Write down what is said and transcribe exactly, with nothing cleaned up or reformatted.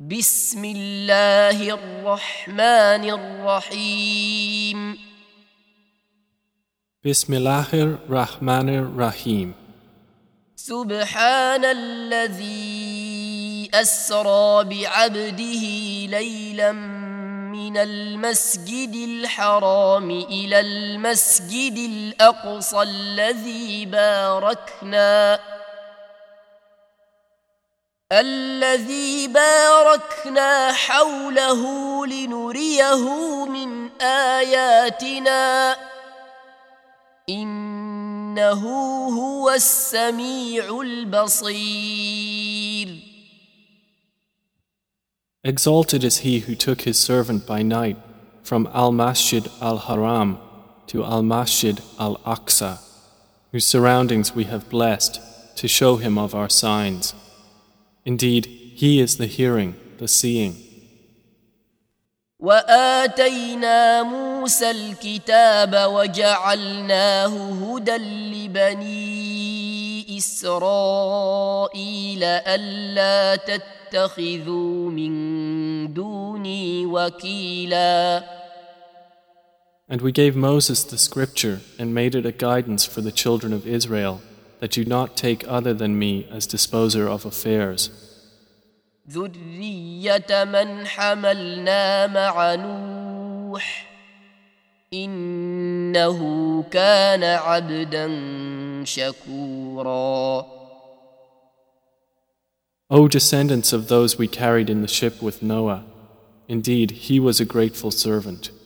بسم الله الرحمن الرحيم Bismillahir Rahmanir Rahim. سبحان الذي أسرى بعبده ليلا من المسجد الحرام إلى المسجد الأقصى الذي باركنا الذي باركنا حوله لنريه من آياتنا إنه هو السميع البصير. Exalted is he who took his servant by night from Al-Masjid Al-Haram to Al-Masjid Al-Aqsa, whose surroundings we have blessed to show him of our signs. Indeed, he is the hearing, the seeing. وآتينا موسى الكتاب وجعلناه هدى لبني إسرائيل ألا تتخذوا من دوني وكيلا. And we gave Moses the scripture and made it a guidance for the children of Israel, that you not take other than me as disposer of affairs. ذرية من حملنا مع نوح إنه كان عبدا شكورا. O descendants of those we carried in the ship with Noah, indeed he was a grateful servant.